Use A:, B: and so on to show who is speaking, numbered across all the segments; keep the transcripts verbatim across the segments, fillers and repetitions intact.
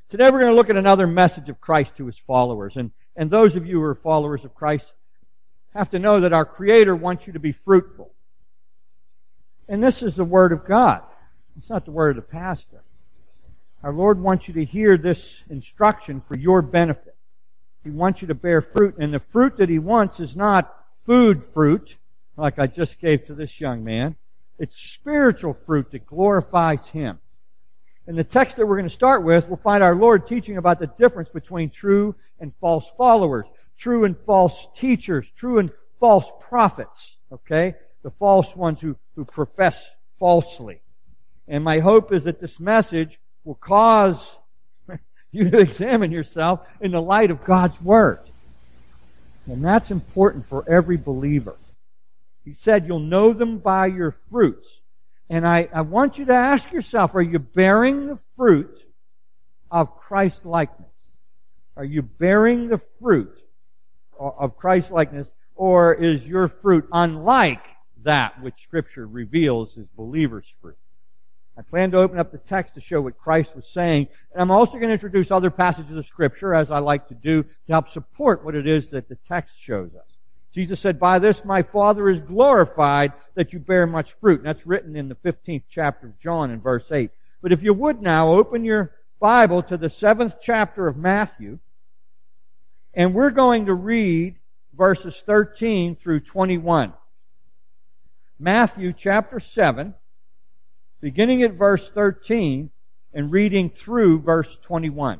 A: Today we're going to look at another message of Christ to His followers. And, and those of you who are followers of Christ have to know that our Creator wants you to be fruitful. And this is the Word of God. It's not the word of the pastor. Our Lord wants you to hear this instruction for your benefit. He wants you to bear fruit. And the fruit that He wants is not food fruit, like I just gave to this young man. It's spiritual fruit that glorifies Him. In the text that we're going to start with, we'll find our Lord teaching about the difference between true and false followers, true and false teachers, true and false prophets, okay? The false ones who, who profess falsely. And my hope is that this message will cause you to examine yourself in the light of God's Word. And that's important for every believer. He said, you'll know them by your fruits. And I, I want you to ask yourself, are you bearing the fruit of Christ-likeness? Are you bearing the fruit of Christ-likeness, or is your fruit unlike that which Scripture reveals as believers' fruit? I plan to open up the text to show what Christ was saying, and I'm also going to introduce other passages of Scripture, as I like to do, to help support what it is that the text shows us. Jesus said, by this my Father is glorified, that you bear much fruit. And that's written in the fifteenth chapter of John in verse eight. But if you would now, open your Bible to the seventh chapter of Matthew, and we're going to read verses thirteen through twenty-one. Matthew chapter seven, beginning at verse thirteen, and reading through verse twenty-one.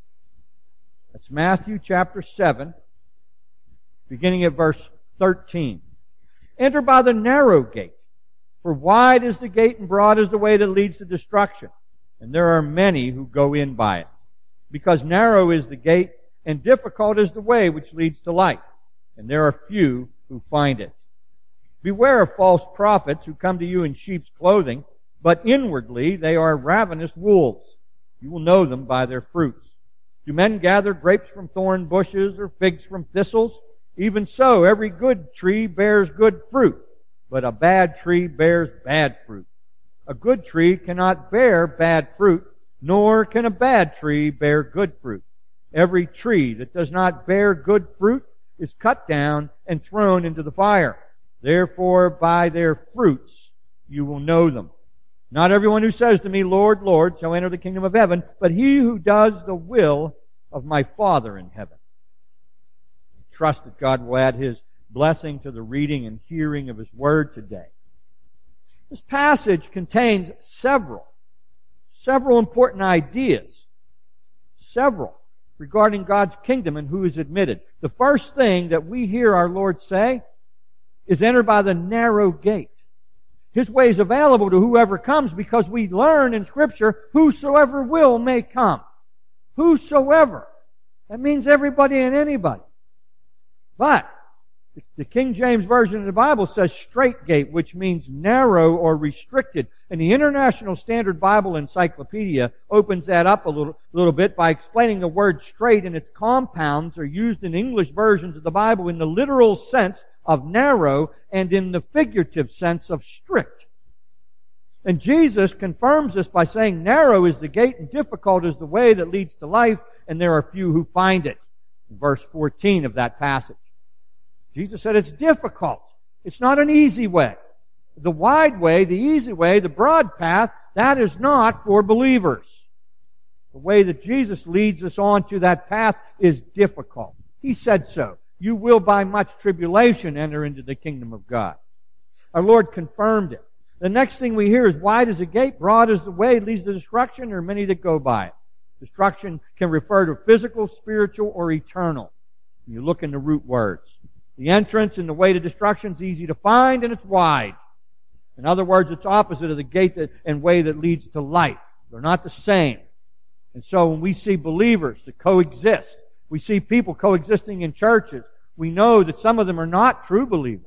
A: That's Matthew chapter seven, beginning at verse thirteen. Enter by the narrow gate, for wide is the gate and broad is the way that leads to destruction, and there are many who go in by it. Because narrow is the gate, and difficult is the way which leads to life, and there are few who find it. Beware of false prophets who come to you in sheep's clothing, but inwardly they are ravenous wolves. You will know them by their fruits. Do men gather grapes from thorn bushes or figs from thistles? Even so, every good tree bears good fruit, but a bad tree bears bad fruit. A good tree cannot bear bad fruit, nor can a bad tree bear good fruit. Every tree that does not bear good fruit is cut down and thrown into the fire. Therefore, by their fruits you will know them. Not everyone who says to me, Lord, Lord, shall enter the kingdom of heaven, but he who does the will of my Father in heaven. Trust that God will add His blessing to the reading and hearing of His Word today. This passage contains several, several important ideas, several, regarding God's kingdom and who is admitted. The first thing that we hear our Lord say is enter by the narrow gate. His way is available to whoever comes because we learn in Scripture, whosoever will may come. Whosoever. That means everybody and anybody. But the King James Version of the Bible says straight gate, which means narrow or restricted. And the International Standard Bible Encyclopedia opens that up a little, little bit by explaining the word straight and its compounds are used in English versions of the Bible in the literal sense of narrow and in the figurative sense of strict. And Jesus confirms this by saying narrow is the gate and difficult is the way that leads to life, and there are few who find it. In verse fourteen of that passage. Jesus said it's difficult. It's not an easy way. The wide way, the easy way, the broad path, that is not for believers. The way that Jesus leads us on to that path is difficult. He said so. You will by much tribulation enter into the kingdom of God. Our Lord confirmed it. The next thing we hear is wide is the gate, broad is the way, it leads to destruction. There are many that go by it. Destruction can refer to physical, spiritual, or eternal. You look in the root words. The entrance and the way to destruction is easy to find, and it's wide. In other words, it's opposite of the gate that, and way that leads to life. They're not the same. And so when we see believers that coexist, we see people coexisting in churches, we know that some of them are not true believers.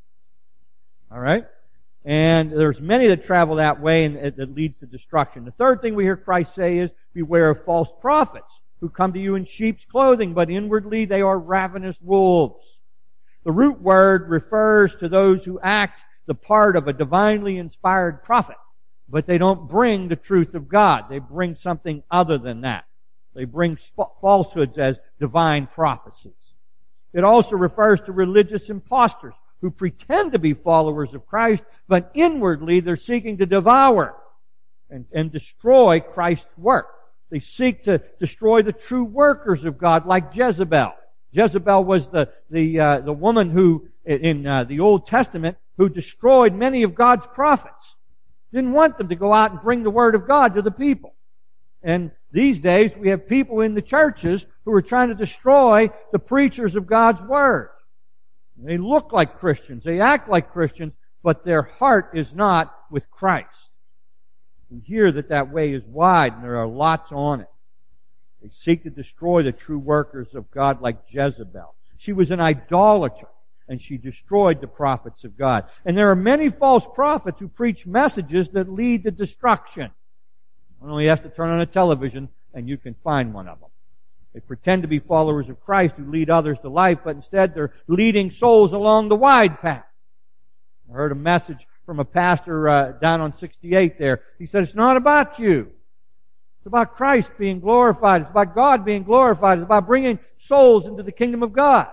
A: All right? And there's many that travel that way and it, it leads to destruction. The third thing we hear Christ say is, beware of false prophets who come to you in sheep's clothing, but inwardly they are ravenous wolves. The root word refers to those who act the part of a divinely inspired prophet, but they don't bring the truth of God. They bring something other than that. They bring falsehoods as divine prophecies. It also refers to religious impostors who pretend to be followers of Christ, but inwardly they're seeking to devour and, and destroy Christ's work. They seek to destroy the true workers of God, like Jezebel. Jezebel was the the uh, the woman who, in uh, the Old Testament, who destroyed many of God's prophets. Didn't want them to go out and bring the Word of God to the people. And these days, we have people in the churches who are trying to destroy the preachers of God's Word. They look like Christians, they act like Christians, but their heart is not with Christ. We hear that that way is wide, and there are lots on it. They seek to destroy the true workers of God like Jezebel. She was an idolater, and she destroyed the prophets of God. And there are many false prophets who preach messages that lead to destruction. One only has to turn on a television, and you can find one of them. They pretend to be followers of Christ who lead others to life, but instead they're leading souls along the wide path. I heard a message from a pastor uh, down on sixty-eight there. He said, it's not about you. It's about Christ being glorified. It's about God being glorified. It's about bringing souls into the kingdom of God.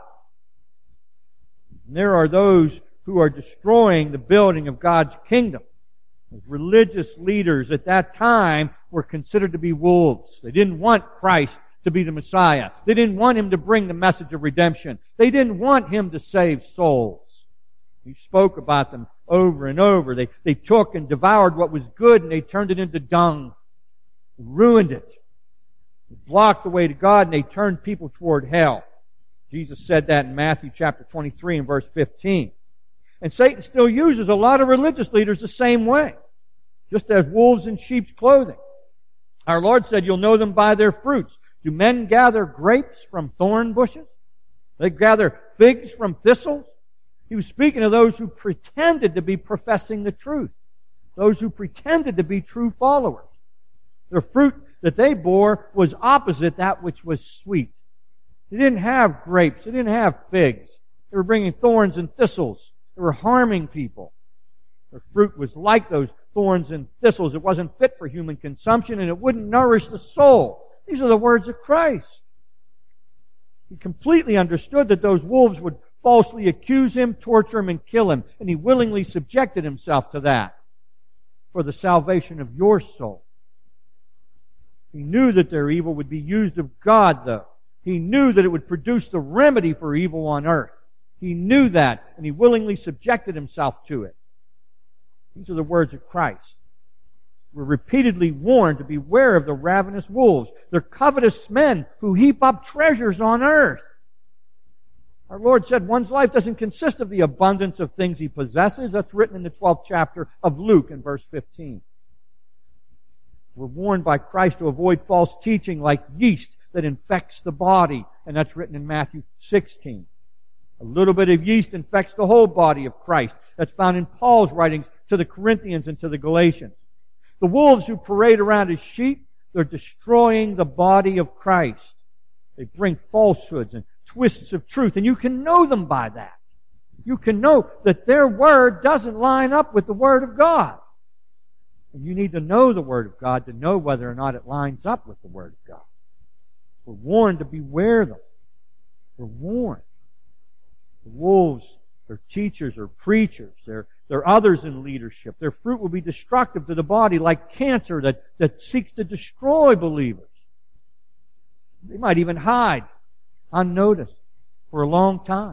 A: And there are those who are destroying the building of God's kingdom. As religious leaders at that time were considered to be wolves. They didn't want Christ to be the Messiah. They didn't want Him to bring the message of redemption. They didn't want Him to save souls. He spoke about them over and over. They, they took and devoured what was good and they turned it into dung. They ruined it. They blocked the way to God and they turned people toward hell. Jesus said that in Matthew chapter twenty-three and verse fifteen. And Satan still uses a lot of religious leaders the same way. Just as wolves in sheep's clothing. Our Lord said, you'll know them by their fruits. Do men gather grapes from thorn bushes? They gather figs from thistles? He was speaking of those who pretended to be professing the truth. Those who pretended to be true followers. The fruit that they bore was opposite that which was sweet. They didn't have grapes. They didn't have figs. They were bringing thorns and thistles. They were harming people. Their fruit was like those thorns and thistles. It wasn't fit for human consumption and it wouldn't nourish the soul. These are the words of Christ. He completely understood that those wolves would falsely accuse Him, torture Him, and kill Him. And He willingly subjected Himself to that for the salvation of your soul. He knew that their evil would be used of God, though. He knew that it would produce the remedy for evil on earth. He knew that, and He willingly subjected Himself to it. These are the words of Christ. We're repeatedly warned to beware of the ravenous wolves. They're covetous men who heap up treasures on earth. Our Lord said one's life doesn't consist of the abundance of things he possesses. That's written in the twelfth chapter of Luke in verse fifteen. We're warned by Christ to avoid false teaching like yeast that infects the body, and that's written in Matthew sixteen. A little bit of yeast infects the whole body of Christ. That's found in Paul's writings to the Corinthians and to the Galatians. The wolves who parade around as sheep, they're destroying the body of Christ. They bring falsehoods and twists of truth, and you can know them by that. You can know that their word doesn't line up with the Word of God. And you need to know the Word of God to know whether or not it lines up with the Word of God. We're warned to beware them. We're warned. The wolves, they're teachers or preachers. They're, they're others in leadership. Their fruit will be destructive to the body like cancer that, that seeks to destroy believers. They might even hide unnoticed for a long time,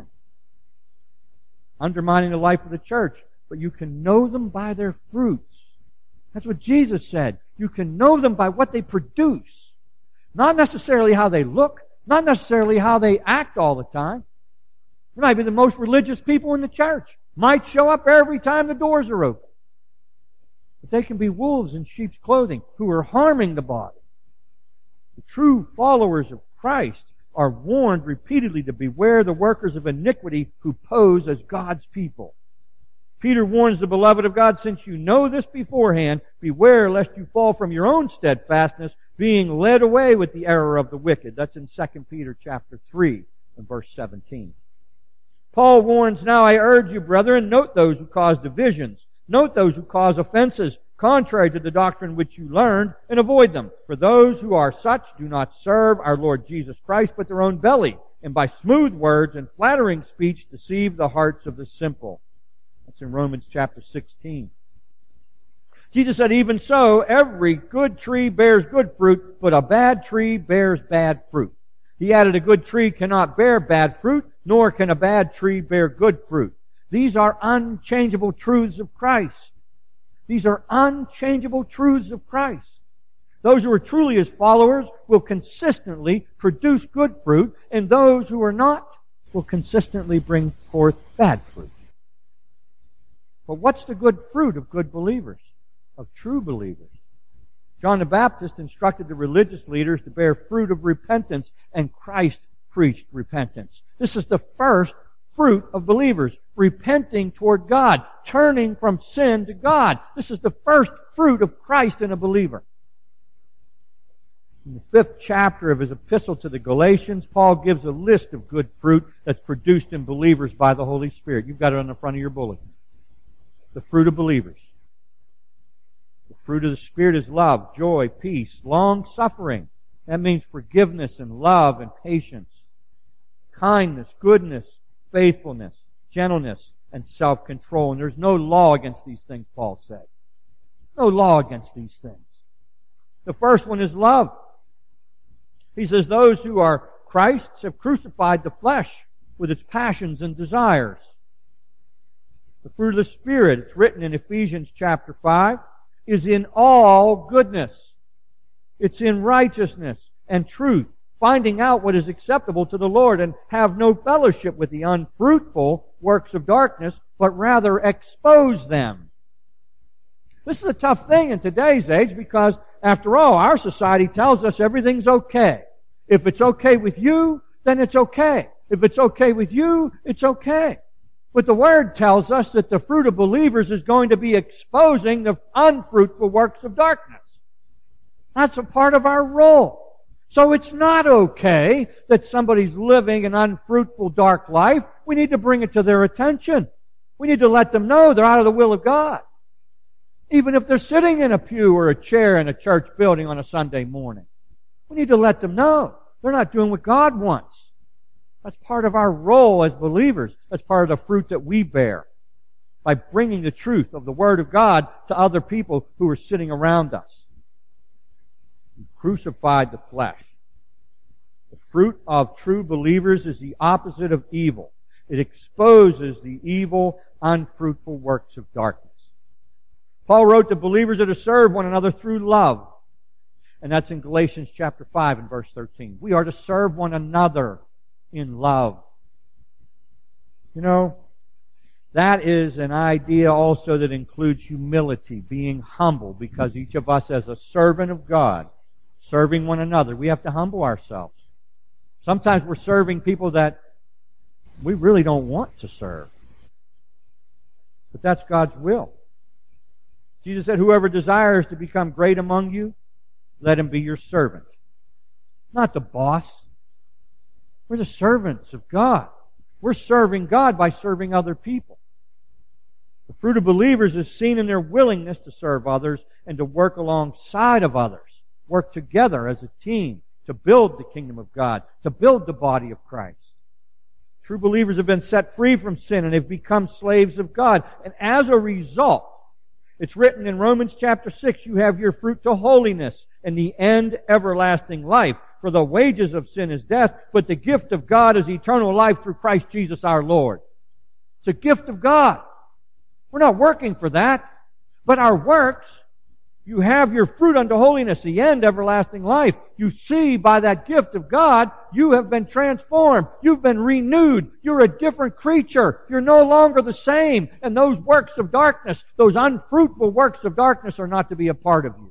A: undermining the life of the church. But you can know them by their fruits. That's what Jesus said. You can know them by what they produce. Not necessarily how they look, not necessarily how they act all the time. They might be the most religious people in the church. Might show up every time the doors are open. But they can be wolves in sheep's clothing who are harming the body. The true followers of Christ are warned repeatedly to beware the workers of iniquity who pose as God's people. Peter warns the beloved of God, since you know this beforehand, beware lest you fall from your own steadfastness, being led away with the error of the wicked. That's in Second Peter chapter three and verse seventeen. Paul warns, now I urge you, brethren, note those who cause divisions. Note those who cause offenses, contrary to the doctrine which you learned, and avoid them. For those who are such do not serve our Lord Jesus Christ, but their own belly, and by smooth words and flattering speech deceive the hearts of the simple. That's in Romans chapter sixteen. Jesus said, even so, every good tree bears good fruit, but a bad tree bears bad fruit. He added, a good tree cannot bear bad fruit, nor can a bad tree bear good fruit. These are unchangeable truths of Christ. These are unchangeable truths of Christ. Those who are truly His followers will consistently produce good fruit, and those who are not will consistently bring forth bad fruit. But what's the good fruit of good believers, of true believers? John the Baptist instructed the religious leaders to bear fruit of repentance, and Christ preached repentance. This is the first fruit of believers, repenting toward God, turning from sin to God. This is the first fruit of Christ in a believer. In the fifth chapter of his epistle to the Galatians, Paul gives a list of good fruit that's produced in believers by the Holy Spirit. You've got it on the front of your bulletin. The fruit of believers. The fruit of the Spirit is love, joy, peace, long-suffering. That means forgiveness and love and patience. Kindness, goodness, faithfulness, gentleness, and self-control. And there's no law against these things, Paul said. No law against these things. The first one is love. He says, those who are Christ's have crucified the flesh with its passions and desires. The fruit of the Spirit, it's written in Ephesians chapter five, is in all goodness. It's in righteousness and truth, finding out what is acceptable to the Lord, and have no fellowship with the unfruitful works of darkness, but rather expose them. This is a tough thing in today's age because, after all, our society tells us everything's okay. If it's okay with you, then it's okay. If it's okay with you, it's okay. But the Word tells us that the fruit of believers is going to be exposing the unfruitful works of darkness. That's a part of our role. So it's not okay that somebody's living an unfruitful, dark life. We need to bring it to their attention. We need to let them know they're out of the will of God. Even if they're sitting in a pew or a chair in a church building on a Sunday morning. We need to let them know they're not doing what God wants. That's part of our role as believers. That's part of the fruit that we bear by bringing the truth of the Word of God to other people who are sitting around us. We crucified the flesh. The fruit of true believers is the opposite of evil. It exposes the evil, unfruitful works of darkness. Paul wrote to believers that are to serve one another through love. And that's in Galatians chapter five and verse thirteen. We are to serve one another in love. You know, that is an idea also that includes humility, being humble, because each of us as a servant of God, serving one another, we have to humble ourselves. Sometimes we're serving people that we really don't want to serve. But that's God's will. Jesus said, whoever desires to become great among you, let him be your servant. Not the boss. We're the servants of God. We're serving God by serving other people. The fruit of believers is seen in their willingness to serve others and to work alongside of others. Work together as a team to build the kingdom of God, to build the body of Christ. True believers have been set free from sin and have become slaves of God. And as a result, it's written in Romans chapter six, you have your fruit to holiness and the end everlasting life. For the wages of sin is death, but the gift of God is eternal life through Christ Jesus our Lord. It's a gift of God. We're not working for that. But our works, you have your fruit unto holiness, the end everlasting life. You see by that gift of God, you have been transformed. You've been renewed. You're a different creature. You're no longer the same. And those works of darkness, those unfruitful works of darkness are not to be a part of you.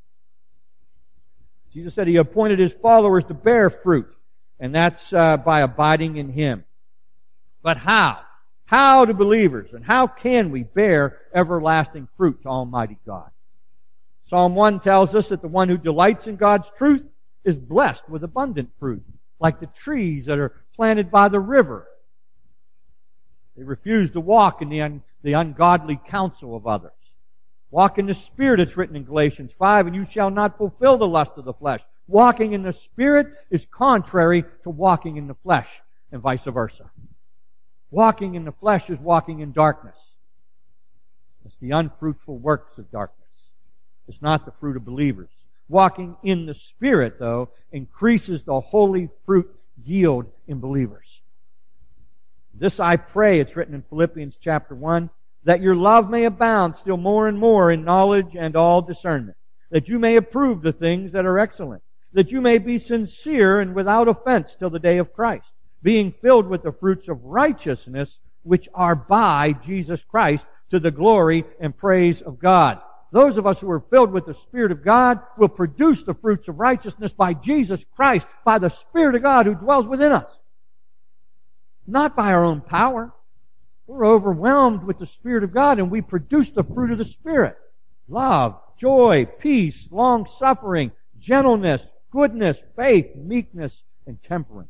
A: Jesus said He appointed His followers to bear fruit, and that's uh, by abiding in Him. But how? How do believers, and how can we bear everlasting fruit to Almighty God? Psalm one tells us that the one who delights in God's truth is blessed with abundant fruit, like the trees that are planted by the river. They refuse to walk in the, un- the ungodly counsel of others, Walk in the Spirit, it's written in Galatians five, and you shall not fulfill the lust of the flesh. Walking in the Spirit is contrary to walking in the flesh, and vice versa. Walking in the flesh is walking in darkness. It's the unfruitful works of darkness. It's not the fruit of believers. Walking in the Spirit, though, increases the holy fruit yield in believers. This I pray, it's written in Philippians chapter one, that your love may abound still more and more in knowledge and all discernment, that you may approve the things that are excellent, that you may be sincere and without offense till the day of Christ, being filled with the fruits of righteousness which are by Jesus Christ, to the glory and praise of God. Those of us who are filled with the Spirit of God will produce the fruits of righteousness by Jesus Christ, by the Spirit of God who dwells within us. Not by our own power. We're overwhelmed with the Spirit of God and we produce the fruit of the Spirit. Love, joy, peace, long-suffering, gentleness, goodness, faith, meekness, and temperance.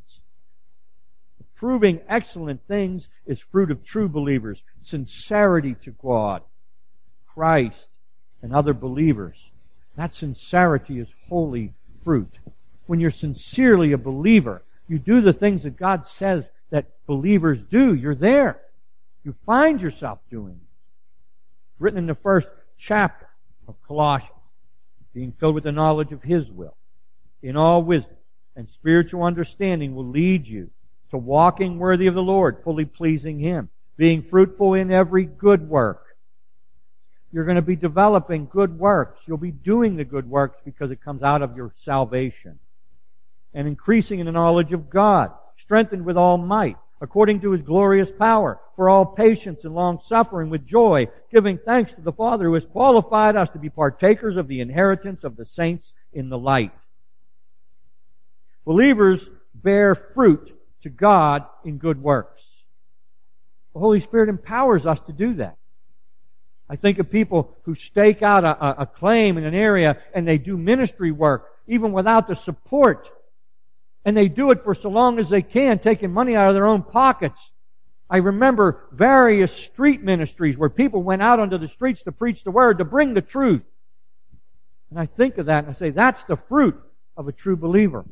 A: Proving excellent things is fruit of true believers. Sincerity to God, Christ, and other believers. That sincerity is holy fruit. When you're sincerely a believer, you do the things that God says that believers do. You're there. You find yourself doing it. It's written in the first chapter of Colossians, being filled with the knowledge of His will, in all wisdom and spiritual understanding will lead you to walking worthy of the Lord, fully pleasing Him, being fruitful in every good work. You're going to be developing good works. You'll be doing the good works because it comes out of your salvation. And increasing in the knowledge of God, strengthened with all might, according to His glorious power, for all patience and long-suffering with joy, giving thanks to the Father who has qualified us to be partakers of the inheritance of the saints in the light. Believers bear fruit to God in good works. The Holy Spirit empowers us to do that. I think of people who stake out a, a, a claim in an area and they do ministry work even without the support. And they do it for so long as they can, taking money out of their own pockets. I remember various street ministries where people went out onto the streets to preach the Word, to bring the truth. And I think of that and I say, that's the fruit of a true believer.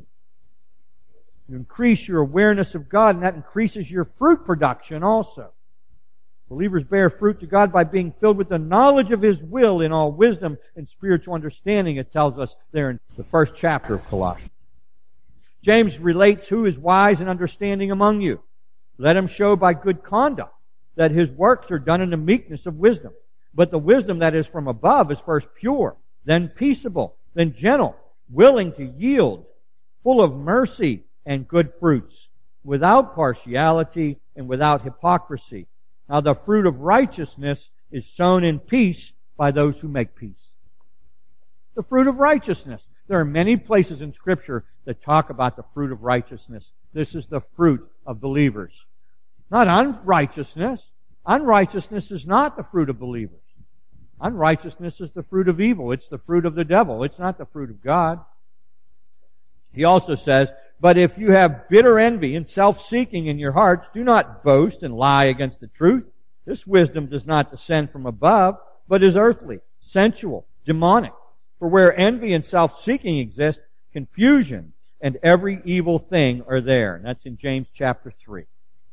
A: You increase your awareness of God, and that increases your fruit production also. Believers bear fruit to God by being filled with the knowledge of His will in all wisdom and spiritual understanding, it tells us there in the first chapter of Colossians. James relates who is wise and understanding among you. Let him show by good conduct that his works are done in the meekness of wisdom. But the wisdom that is from above is first pure, then peaceable, then gentle, willing to yield, full of mercy and good fruits, without partiality and without hypocrisy. Now the fruit of righteousness is sown in peace by those who make peace. The fruit of righteousness. There are many places in Scripture that talk about the fruit of righteousness. This is the fruit of believers. Not unrighteousness. Unrighteousness is not the fruit of believers. Unrighteousness is the fruit of evil. It's the fruit of the devil. It's not the fruit of God. He also says, but if you have bitter envy and self-seeking in your hearts, do not boast and lie against the truth. This wisdom does not descend from above, but is earthly, sensual, demonic. For where envy and self-seeking exist, confusion and every evil thing are there. And that's in James chapter three.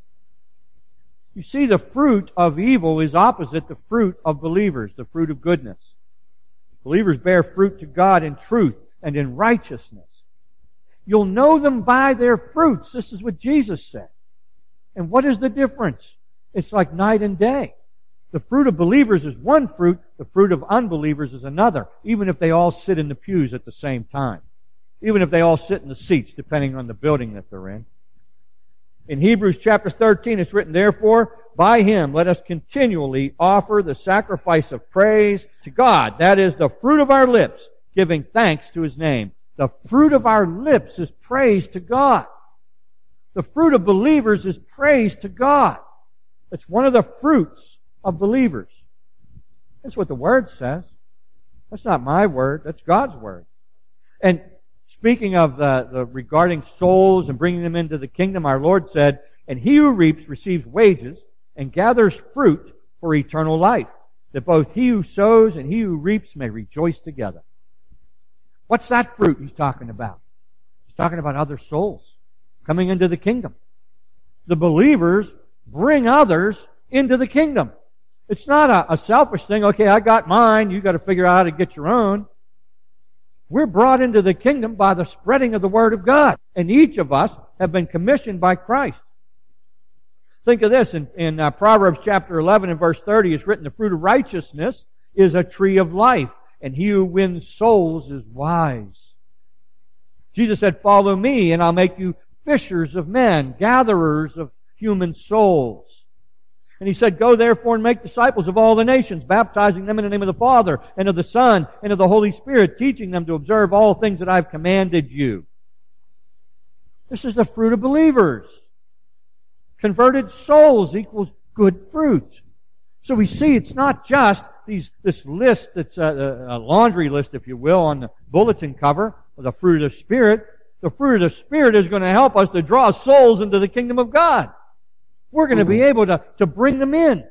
A: You see, the fruit of evil is opposite the fruit of believers, the fruit of goodness. Believers bear fruit to God in truth and in righteousness. You'll know them by their fruits. This is what Jesus said. And what is the difference? It's like night and day. The fruit of believers is one fruit, the fruit of unbelievers is another, even if they all sit in the pews at the same time. Even if they all sit in the seats, depending on the building that they're in. In Hebrews chapter thirteen, it's written, therefore, by Him let us continually offer the sacrifice of praise to God. That is the fruit of our lips, giving thanks to His name. The fruit of our lips is praise to God. The fruit of believers is praise to God. It's one of the fruits of believers. That's what the Word says. That's not my word. That's God's word. And speaking of the, the regarding souls and bringing them into the kingdom, our Lord said, and he who reaps receives wages and gathers fruit for eternal life. that both he who sows and he who reaps may rejoice together. What's that fruit he's talking about? He's talking about other souls coming into the kingdom. The believers bring others into the kingdom. It's not a, a selfish thing. Okay, I got mine. You got to figure out how to get your own. We're brought into the kingdom by the spreading of the Word of God. And each of us have been commissioned by Christ. Think of this. In, in uh, Proverbs chapter eleven and verse thirty, it's written, the fruit of righteousness is a tree of life, and he who wins souls is wise. Jesus said, follow me, and I'll make you fishers of men, gatherers of human souls. And he said, go therefore and make disciples of all the nations, baptizing them in the name of the Father and of the Son and of the Holy Spirit, teaching them to observe all things that I've commanded you. This is the fruit of believers. Converted souls equals good fruit. So we see it's not just these this list that's a, a laundry list, if you will, on the bulletin cover of the fruit of the Spirit. The fruit of the Spirit is going to help us to draw souls into the kingdom of God. We're going to be able to, to bring them in.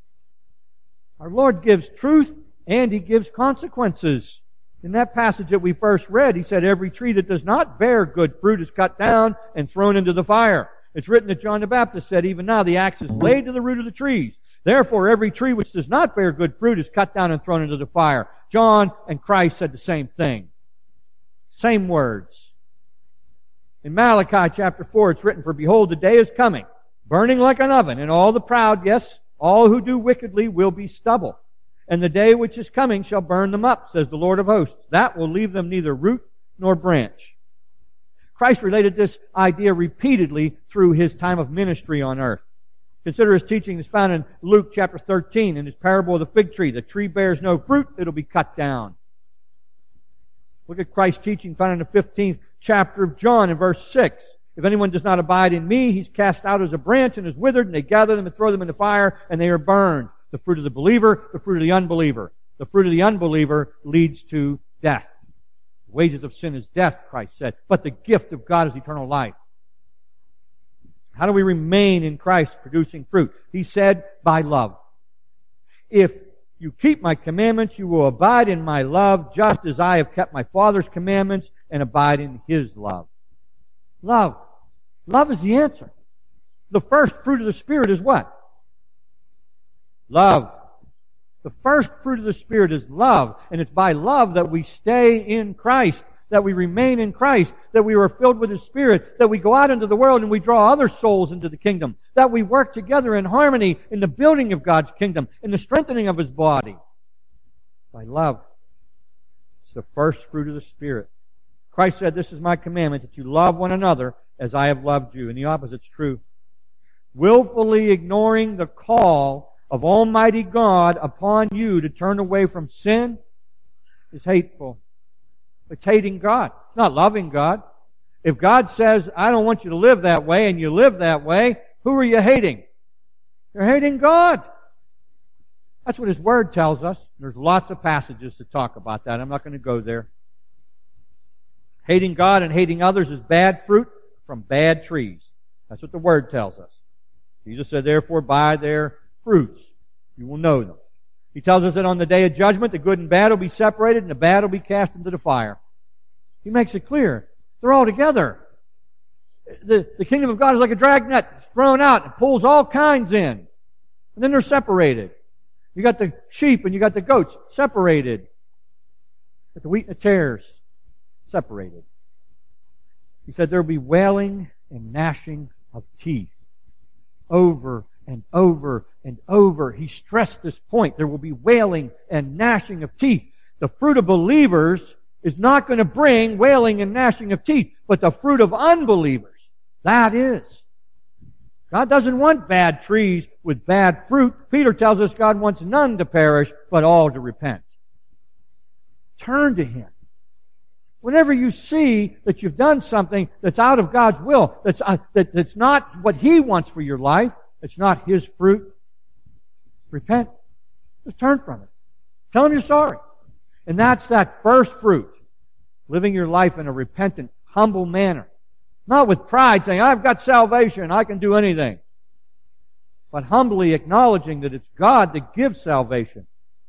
A: Our Lord gives truth and He gives consequences. In that passage that we first read, He said, every tree that does not bear good fruit is cut down and thrown into the fire. It's written that John the Baptist said, even now the axe is laid to the root of the trees. Therefore, every tree which does not bear good fruit is cut down and thrown into the fire. John and Christ said the same thing. Same words. In Malachi chapter four, it's written, for behold, the day is coming, burning like an oven, and all the proud, yes, all who do wickedly will be stubble. And the day which is coming shall burn them up, says the Lord of hosts. That will leave them neither root nor branch. Christ related this idea repeatedly through His time of ministry on earth. Consider His teaching is found in Luke chapter thirteen in His parable of the fig tree. The tree bears no fruit, it'll be cut down. Look at Christ's teaching found in the fifteenth chapter of John in verse six. If anyone does not abide in me, he's cast out as a branch and is withered, and they gather them and throw them into fire, and they are burned. The fruit of the believer, the fruit of the unbeliever. The fruit of the unbeliever leads to death. The wages of sin is death, Christ said, but the gift of God is eternal life. How do we remain in Christ producing fruit? He said, by love. If you keep my commandments, you will abide in my love, just as I have kept my Father's commandments and abide in His love. Love. Love is the answer. The first fruit of the Spirit is what? Love. The first fruit of the Spirit is love. And it's by love that we stay in Christ, that we remain in Christ, that we are filled with His Spirit, that we go out into the world and we draw other souls into the kingdom, that we work together in harmony in the building of God's kingdom, in the strengthening of His body. By love. It's the first fruit of the Spirit. Christ said, this is my commandment, that you love one another as I have loved you. And the opposite's true. Willfully ignoring the call of Almighty God upon you to turn away from sin is hateful. It's hating God. It's not loving God. If God says, I don't want you to live that way, and you live that way, who are you hating? You're hating God. That's what His Word tells us. There's lots of passages to talk about that. I'm not going to go there. Hating God and hating others is bad fruit from bad trees. That's what the Word tells us. Jesus said, therefore, by their fruits you will know them. He tells us that on the day of judgment, the good and bad will be separated, and the bad will be cast into the fire. He makes it clear. They're all together. The, the kingdom of God is like a dragnet thrown out and pulls all kinds in. And then they're separated. You got the sheep and you got the goats separated. But the wheat and the tares separated. He said there will be wailing and gnashing of teeth. Over and over and over. He stressed this point. There will be wailing and gnashing of teeth. The fruit of believers is not going to bring wailing and gnashing of teeth, but the fruit of unbelievers, that is. God doesn't want bad trees with bad fruit. Peter tells us God wants none to perish, but all to repent. Turn to Him. Whenever you see that you've done something that's out of God's will, that's, uh, that, that's not what He wants for your life, it's not His fruit, repent. Just turn from it. Tell Him you're sorry. And that's that first fruit. Living your life in a repentant, humble manner. Not with pride saying, I've got salvation, I can do anything. But humbly acknowledging that it's God that gives salvation.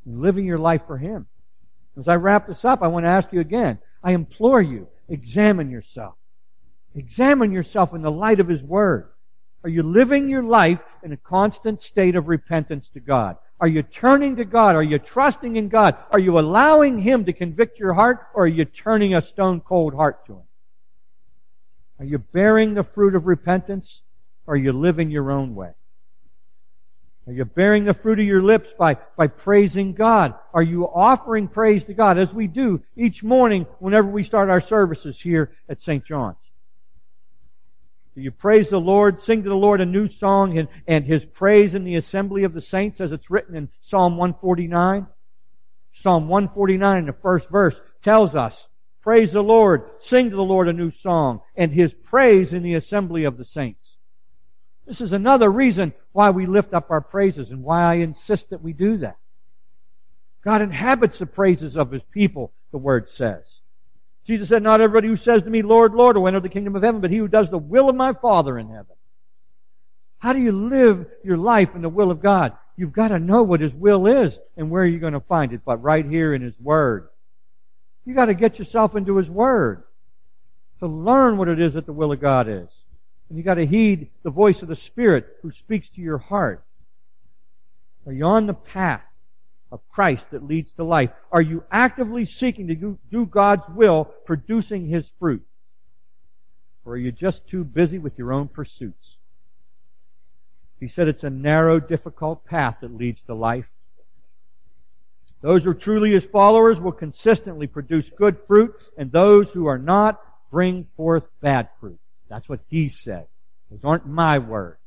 A: and living your life for Him. As I wrap this up, I want to ask you again. I implore you, examine yourself. Examine yourself in the light of His Word. Are you living your life in a constant state of repentance to God? Are you turning to God? Are you trusting in God? Are you allowing Him to convict your heart, or are you turning a stone-cold heart to Him? Are you bearing the fruit of repentance, or are you living your own way? Are you bearing the fruit of your lips by, by praising God? Are you offering praise to God, as we do each morning whenever we start our services here at Saint John's? Do you praise the Lord, sing to the Lord a new song, and, and His praise in the assembly of the saints, as it's written in Psalm one forty-nine? Psalm one forty-nine, in the first verse, tells us, praise the Lord, sing to the Lord a new song, and His praise in the assembly of the saints. This is another reason why we lift up our praises, and why I insist that we do that. God inhabits the praises of His people, the Word says. Jesus said, not everybody who says to me, Lord, Lord, will enter the kingdom of heaven, but he who does the will of my Father in heaven. How do you live your life in the will of God? You've got to know what His will is, and where you're going to find it, but right here in His Word. You've got to get yourself into His Word to learn what it is that the will of God is. And you've got to heed the voice of the Spirit who speaks to your heart. Are you on the path of Christ that leads to life? Are you actively seeking to do God's will, producing His fruit? Or are you just too busy with your own pursuits? He said it's a narrow, difficult path that leads to life. Those who are truly His followers will consistently produce good fruit, and those who are not bring forth bad fruit. That's what He said. Those aren't my words.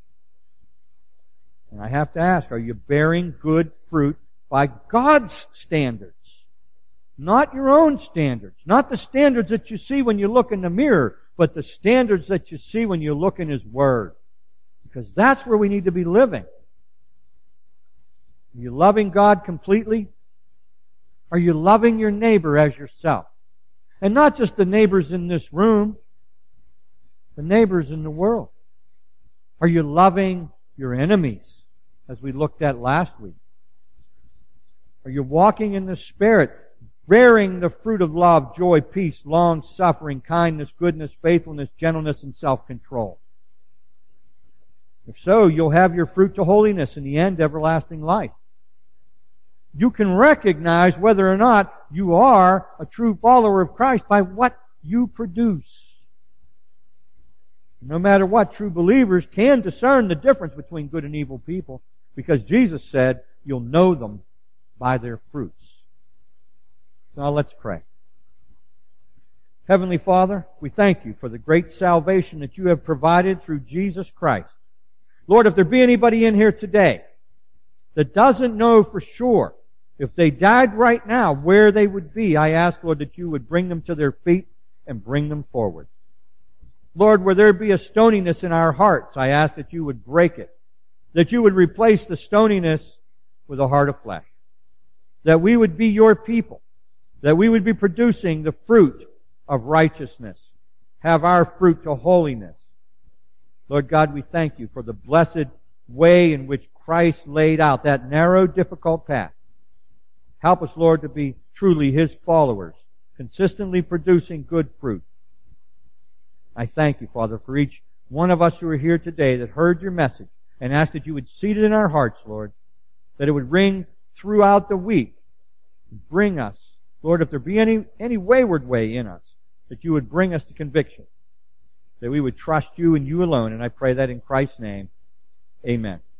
A: And I have to ask, are you bearing good fruit by God's standards? Not your own standards. Not the standards that you see when you look in the mirror, but the standards that you see when you look in His Word. Because that's where we need to be living. Are you loving God completely? Are you loving your neighbor as yourself? And not just the neighbors in this room, the neighbors in the world. Are you loving your enemies, as we looked at last week? Are you walking in the Spirit, bearing the fruit of love, joy, peace, long-suffering, kindness, goodness, faithfulness, gentleness, and self-control? If so, you'll have your fruit to holiness, in the end, everlasting life. You can recognize whether or not you are a true follower of Christ by what you produce. No matter what, true believers can discern the difference between good and evil people, because Jesus said, you'll know them by their fruits. So now let's pray. Heavenly Father, we thank You for the great salvation that You have provided through Jesus Christ. Lord, if there be anybody in here today that doesn't know for sure, if they died right now, where they would be, I ask, Lord, that You would bring them to their feet and bring them forward. Lord, where there be a stoniness in our hearts, I ask that You would break it, that You would replace the stoniness with a heart of flesh, that we would be Your people, that we would be producing the fruit of righteousness, have our fruit to holiness. Lord God, we thank You for the blessed way in which Christ laid out that narrow, difficult path. Help us, Lord, to be truly His followers, consistently producing good fruit. I thank You, Father, for each one of us who are here today that heard Your message, and ask that You would seed it in our hearts, Lord, that it would ring throughout the week. Bring us, Lord, if there be any, any wayward way in us, that You would bring us to conviction, that we would trust You and You alone. And I pray that in Christ's name. Amen.